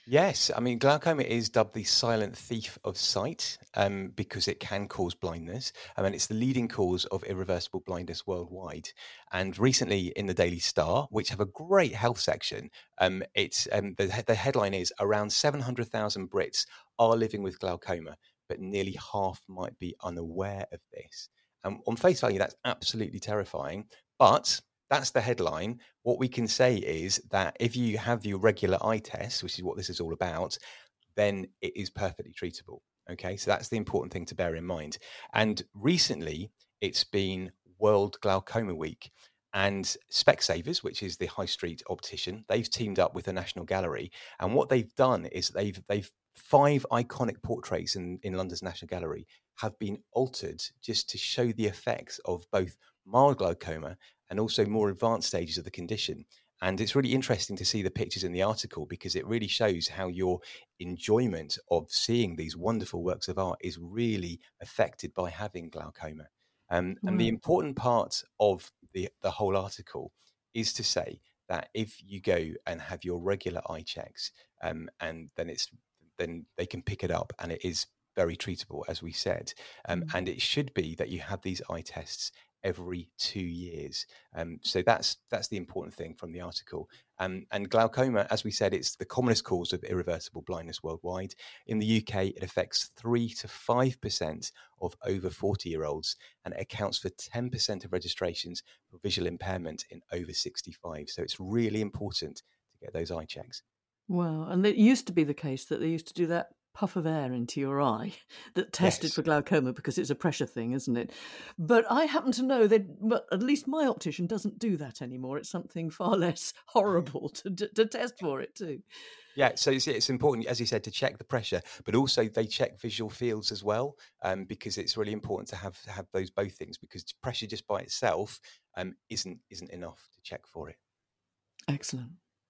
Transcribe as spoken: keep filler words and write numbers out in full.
Yes, I mean, glaucoma is dubbed the silent thief of sight um, because it can cause blindness. I mean, it's the leading cause of irreversible blindness worldwide. And recently, in the Daily Star, which have a great health section, um, it's um, the, he- the headline is around seven hundred thousand Brits are living with glaucoma, but nearly half might be unaware of this. And on face value, that's absolutely terrifying. But that's the headline. What we can say is that if you have your regular eye test, which is what this is all about, then it is perfectly treatable. Okay, so that's the important thing to bear in mind. And recently, it's been World Glaucoma Week, and Specsavers, which is the high street optician, they've teamed up with the National Gallery, and what they've done is they've they've five iconic portraits in, in London's National Gallery have been altered just to show the effects of both mild glaucoma and also more advanced stages of the condition. And it's really interesting to see the pictures in the article because it really shows how your enjoyment of seeing these wonderful works of art is really affected by having glaucoma. Um, and the Wow. important part of the, the whole article is to say that if you go and have your regular eye checks, um, and then it's then they can pick it up, and it is very treatable, as we said. Um, Mm. and it should be that you have these eye tests every two years. Um, so that's that's the important thing from the article. Um, and glaucoma, as we said, it's the commonest cause of irreversible blindness worldwide. In the U K, it affects three to five percent of over forty-year-olds, and it accounts for ten percent of registrations for visual impairment in over sixty-five. So it's really important to get those eye checks. Wow. And it used to be the case that they used to do that puff of air into your eye that tested Yes. for glaucoma because it's a pressure thing, isn't it? But I happen to know that, but at least my optician doesn't do that anymore. It's something far less horrible to, to, to test for it too. Yeah, so it's, it's important, as you said, to check the pressure, but also they check visual fields as well, um, because it's really important to have have those both things. Because pressure just by itself um, isn't isn't enough to check for it. Excellent.